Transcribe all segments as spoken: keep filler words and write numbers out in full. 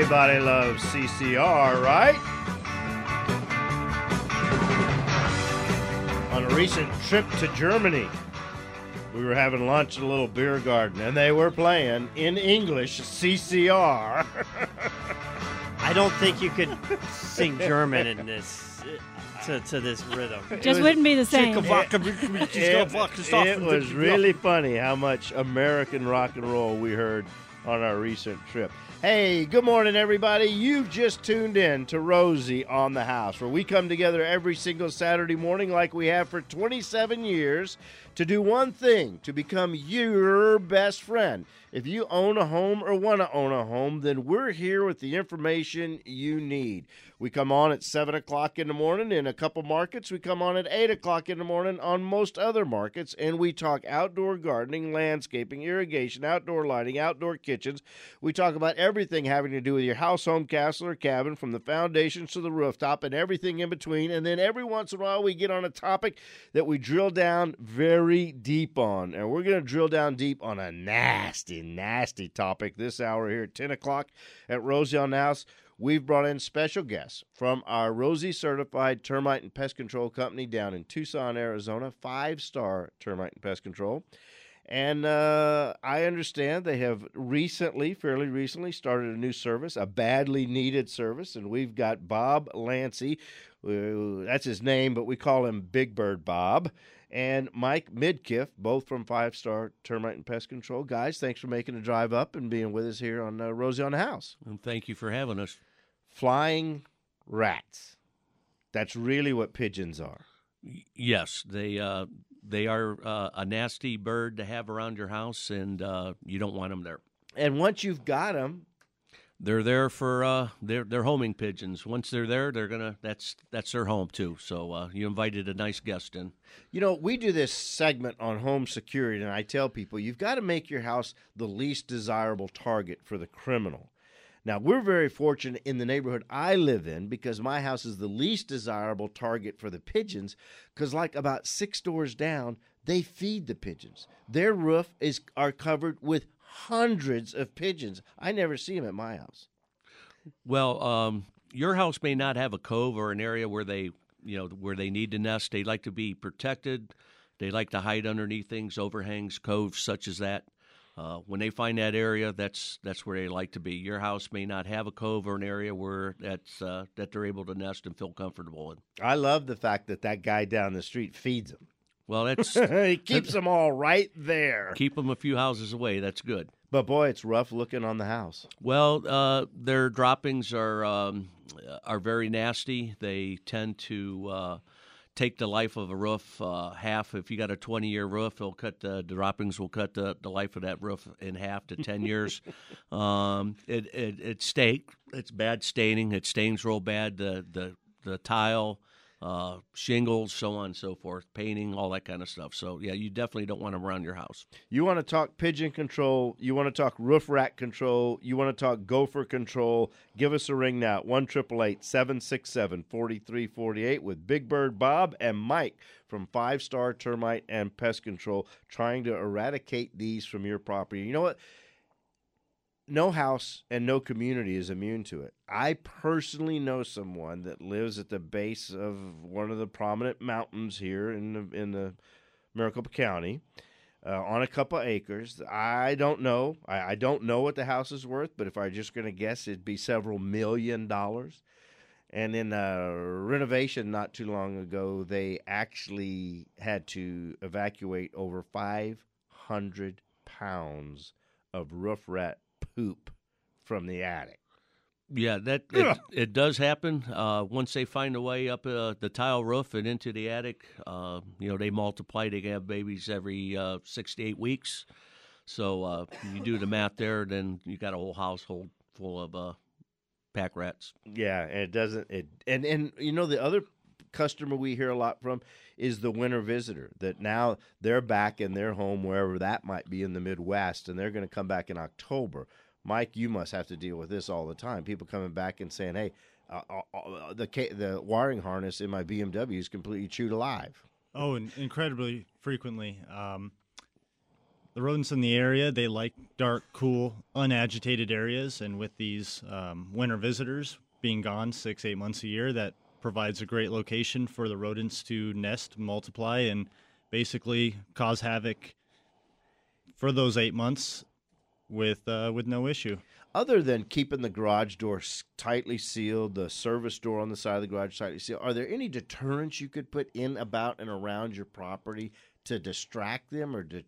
Everybody loves C C R, right? On a recent trip to Germany, we were having lunch at a little beer garden, and they were playing, in English, C C R. I don't think you could sing German in this to, to this rhythm. Just was, wouldn't be the same. It, it, it was really funny how much American rock and roll we heard on our recent trip. Hey, good morning, everybody. You've just tuned in to Rosie on the House, where we come together every single Saturday morning like we have for twenty-seven years to do one thing, to become your best friend. If you own a home or want to own a home, then we're here with the information you need. We come on at seven o'clock in the morning in a couple markets. We come on at eight o'clock in the morning on most other markets, and we talk outdoor gardening, landscaping, irrigation, outdoor lighting, outdoor kitchens. We talk about everything having to do with your house, home, castle, or cabin, from the foundations to the rooftop and everything in between. And then every once in a while we get on a topic that we drill down very deep on. And we're going to drill down deep on a nasty, nasty topic this hour here at ten o'clock at Rosie on the House. We've brought in special guests from our Rosie Certified Termite and Pest Control Company down in Tucson, Arizona, five-star termite and pest control. And uh, I understand they have recently, fairly recently, started a new service, a badly needed service, and we've got Bob Lancey. Uh, that's his name, but we call him Big Bird Bob. And Mike Midkiff, both from Five Star Termite and Pest Control. Guys, thanks for making the drive up and being with us here on uh, Rosie on the House. And thank you for having us. Flying rats. That's really what pigeons are. Yes, they uh, they are uh, a nasty bird to have around your house, and uh, you don't want them there. And once you've got them, they're there for uh, they're they're homing pigeons. Once they're there, they're gonna that's that's their home too. So uh, you invited a nice guest in. You know, we do this segment on home security, and I tell people you've got to make your house the least desirable target for the criminal. Now, we're very fortunate in the neighborhood I live in because my house is the least desirable target for the pigeons because, like about six doors down, they feed the pigeons. Their roof is are covered with hundreds of pigeons. I never see them at my house. Well, um, your house may not have a cove or an area where they, you know, where they need to nest. They like to be protected. They like to hide underneath things, overhangs, coves, such as that. Uh, when they find that area, that's that's where they like to be. Your house may not have a cove or an area where that's uh, that they're able to nest and feel comfortable in. I love the fact that that guy down the street feeds them. Well, that's he keeps them all right there. Keep them a few houses away. That's good. But boy, it's rough looking on the house. Well, uh, their droppings are um, are very nasty. They tend to uh, take the life of a roof uh, half. If you got a twenty-year roof, it'll cut the, the droppings will cut the, the life of that roof in half to ten years. Um, it it it's stake. It's bad staining. It stains real bad. The the the tile. Uh, shingles, so on and so forth, painting, all that kind of stuff. So, yeah, you definitely don't want them around your house. You want to talk pigeon control. You want to talk roof rat control. You want to talk gopher control. Give us a ring now, one eight eight eight, seven six seven, four three four eight with Big Bird Bob and Mike from Five Star Termite and Pest Control, trying to eradicate these from your property. You know what? No house and no community is immune to it. I personally know someone that lives at the base of one of the prominent mountains here in the, in the Maricopa County uh, on a couple of acres. I don't know. I, I don't know what the house is worth, but if I were just going to guess, it'd be several million dollars. And in a renovation not too long ago, they actually had to evacuate over five hundred pounds of roof rat poop from the attic. Yeah, that it, it does happen. Uh, once they find a way up uh, the tile roof and into the attic, uh, you know, they multiply. They have babies every uh, six to eight weeks. So uh, you do the math there, then you got a whole household full of uh, pack rats. Yeah, and it doesn't. It and and you know the other customer we hear a lot from is the winter visitor, that now they're back in their home wherever that might be in the Midwest, and they're going to come back in October. Mike, you must have to deal with this all the time. People coming back and saying, hey, uh, uh, the the wiring harness in my B M W is completely chewed alive. Oh, and incredibly frequently. Um, the rodents in the area, they like dark, cool, unagitated areas. And with these um, winter visitors being gone six, eight months a year, that provides a great location for the rodents to nest, multiply, and basically cause havoc for those eight months with uh, with no issue. Other than keeping the garage door tightly sealed, the service door on the side of the garage tightly sealed, are there any deterrents you could put in, about, and around your property to distract them or to,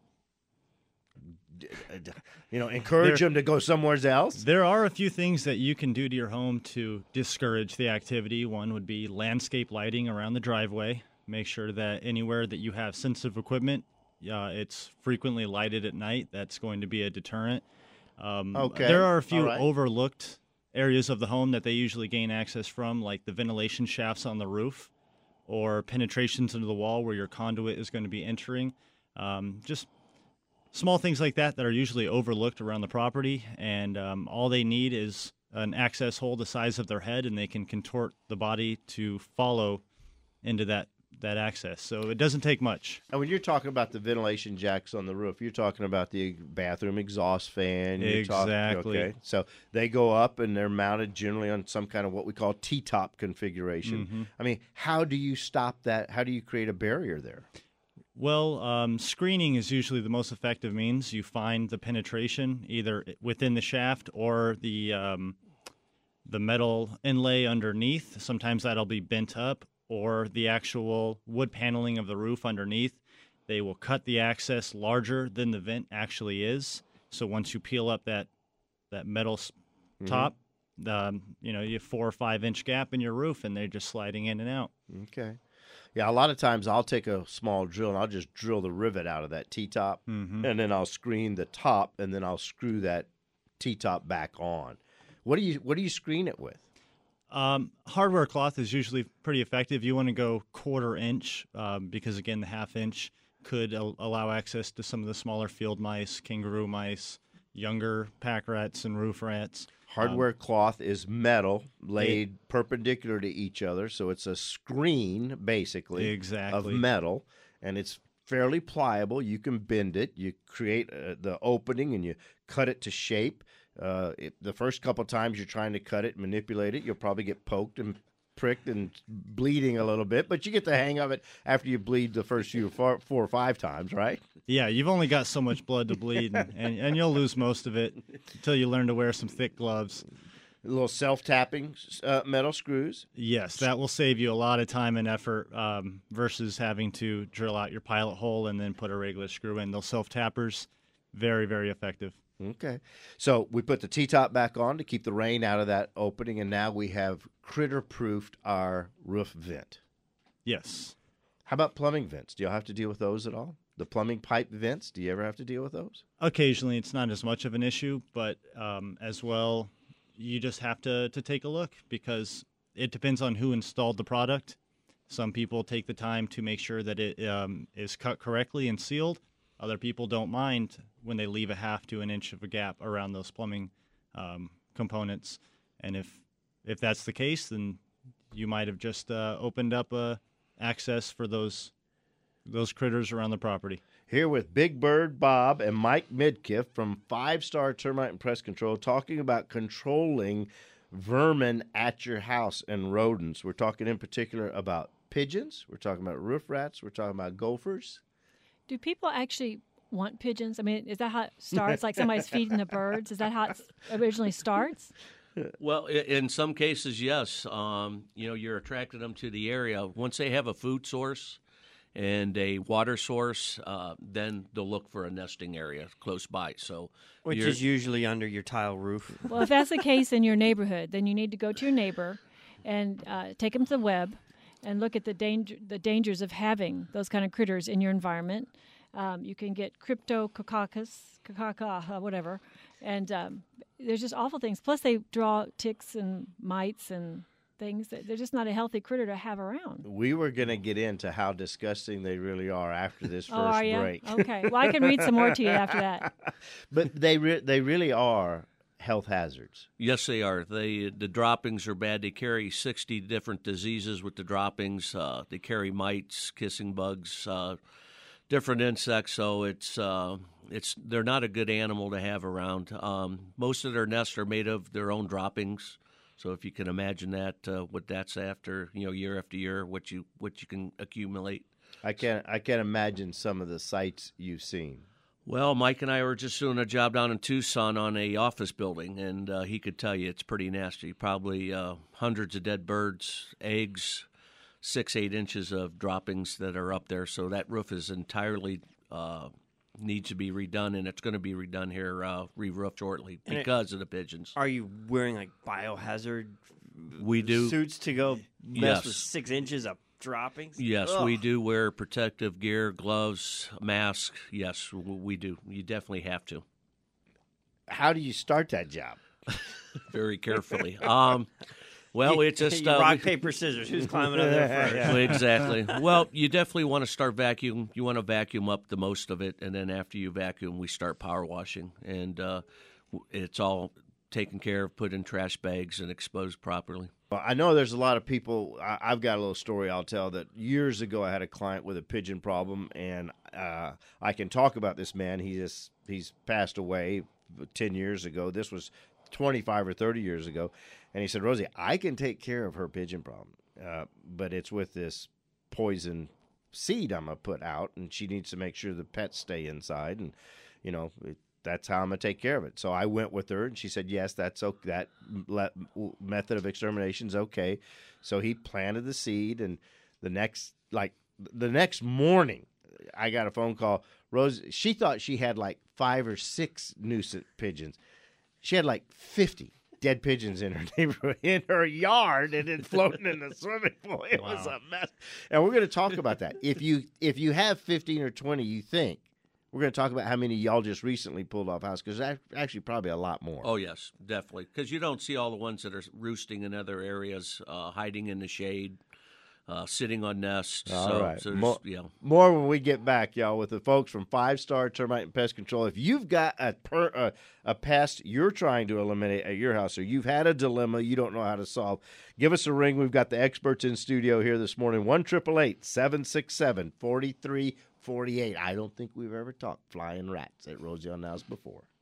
you know, encourage there, them to go somewhere else? There are a few things that you can do to your home to discourage the activity. One would be landscape lighting around the driveway. Make sure that anywhere that you have sensitive equipment, uh, it's frequently lighted at night. That's going to be a deterrent. Um, okay. There are a few right. overlooked areas of the home that they usually gain access from, like the ventilation shafts on the roof or penetrations into the wall where your conduit is going to be entering. Um, just small things like that that are usually overlooked around the property, and um, all they need is an access hole the size of their head, and they can contort the body to follow into that that access. So it doesn't take much. And when you're talking about the ventilation jacks on the roof, you're talking about the bathroom exhaust fan. You're Exactly. Talking, okay. So they go up and they're mounted generally on some kind of what we call T-top configuration. Mm-hmm. I mean, how do you stop that? How do you create a barrier there? Well, um, screening is usually the most effective means. You find the penetration either within the shaft or the um, the metal inlay underneath. Sometimes that'll be bent up, or the actual wood paneling of the roof underneath. They will cut the access larger than the vent actually is. So once you peel up that that metal mm-hmm. top, um, you know, you have four or five inch gap in your roof, and they're just sliding in and out. Okay. Yeah, a lot of times I'll take a small drill and I'll just drill the rivet out of that T-top, mm-hmm. and then I'll screen the top, and then I'll screw that T-top back on. What do you what do you screen it with? Um, hardware cloth is usually pretty effective. You want to go quarter inch um, because, again, the half inch could al- allow access to some of the smaller field mice, kangaroo mice, younger pack rats, and roof rats. Hardware um, cloth is metal laid it, perpendicular to each other, so it's a screen, basically, exactly. of metal, and it's fairly pliable. You can bend it. You create uh, the opening, and you cut it to shape. Uh, it, the first couple times you're trying to cut it, manipulate it, you'll probably get poked and pricked and bleeding a little bit, but you get the hang of it after you bleed the first few four, four or five times, right? Yeah, you've only got so much blood to bleed, and, and, and you'll lose most of it until you learn to wear some thick gloves. A little self-tapping uh, metal screws. Yes, that will save you a lot of time and effort um, versus having to drill out your pilot hole and then put a regular screw in. Those self-tappers, very, very effective. Okay. So we put the T-top back on to keep the rain out of that opening, and now we have critter-proofed our roof vent. Yes. How about plumbing vents? Do you have to deal with those at all? The plumbing pipe vents, do you ever have to deal with those? Occasionally. It's not as much of an issue, but um, as well, you just have to, to take a look because it depends on who installed the product. Some people take the time to make sure that it um, is cut correctly and sealed. Other people don't mind when they leave a half to an inch of a gap around those plumbing um, components. And if if that's the case, then you might have just uh, opened up uh, access for those those critters around the property. Here with Big Bird Bob and Mike Midkiff from Five Star Termite and Pest Control, talking about controlling vermin at your house and rodents. We're talking in particular about pigeons. We're talking about roof rats. We're talking about gophers. Do people actually want pigeons? I mean, is that how it starts? Like somebody's feeding the birds? Is that how it originally starts? Well, in some cases, yes. Um, you know, you're attracting them to the area. Once they have a food source and a water source, uh, then they'll look for a nesting area close by. So, Which is usually under your tile roof. Well, if that's the case in your neighborhood, then you need to go to your neighbor and uh, take them to the web and look at the danger, the dangers of having those kind of critters in your environment. Um, you can get Cryptococcus, uh, whatever, and um, there's just awful things. Plus, they draw ticks and mites and things. That they're just not a healthy critter to have around. We were going to get into how disgusting they really are after this first oh, are you? break. Okay. Well, I can read some more to you after that. But they re- they really are health hazards. Yes, they are. They the droppings are bad. They carry sixty different diseases with the droppings. Uh, they carry mites, kissing bugs, uh, different insects. So it's uh, it's they're not a good animal to have around. Um, most of their nests are made of their own droppings. So if you can imagine that, uh, what that's after, you know, year after year, what you what you can accumulate. I can't I can't imagine some of the sights you've seen. Well, Mike and I were just doing a job down in Tucson on a office building, and uh, he could tell you it's pretty nasty. Probably uh, hundreds of dead birds, eggs, six, eight inches of droppings that are up there. So that roof is entirely uh, needs to be redone, and it's going to be redone here, uh, re-roofed shortly And it- because of the pigeons. Are you wearing like biohazard We do. suits to go mess Yes. with six inches of droppings? Yes, Ugh. we do wear protective gear, gloves, mask. Yes, w- we do. You definitely have to. How do you start that job? Very carefully. Um, well, it's just You uh, rock we- paper scissors. Who's climbing up there first? Yeah. Well, exactly. Well, you definitely want to start vacuum. You want to vacuum up the most of it, and then after you vacuum, we start power washing, and uh, w- it's all taken care of, put in trash bags, and exposed properly. Well, I know there's a lot of people. I, I've got a little story I'll tell that years ago I had a client with a pigeon problem, and uh, I can talk about this man. He just he's passed away ten years ago. This was twenty-five or thirty years ago, and he said, "Rosie, I can take care of her pigeon problem, uh, but it's with this poison seed I'm gonna put out, and she needs to make sure the pets stay inside, and you know." It, That's how I'm going to take care of it. So I went with her, and she said, yes, that's okay. That le- method of extermination is okay. So he planted the seed, and the next, like, the next morning, I got a phone call. Rose, she thought she had like five or six nuisance pigeons. She had like fifty dead pigeons in her neighborhood, in her yard, and then floating in the swimming pool. It was a mess. And we're going to talk about that. If you if you have fifteen or twenty, you think, we're going to talk about how many y'all just recently pulled off house, because there's actually probably a lot more. Oh, yes, definitely. Because you don't see all the ones that are roosting in other areas, uh, hiding in the shade, uh, sitting on nests. All so, right. so there's- More, yeah. more when we get back, y'all, with the folks from Five Star Termite and Pest Control. If you've got a, per, a, a pest you're trying to eliminate at your house, or you've had a dilemma you don't know how to solve, give us a ring. We've got the experts in studio here this morning. one eight eight eight, seven six seven, four three four eight. I don't think we've ever talked flying rats at Rosie on Now's before.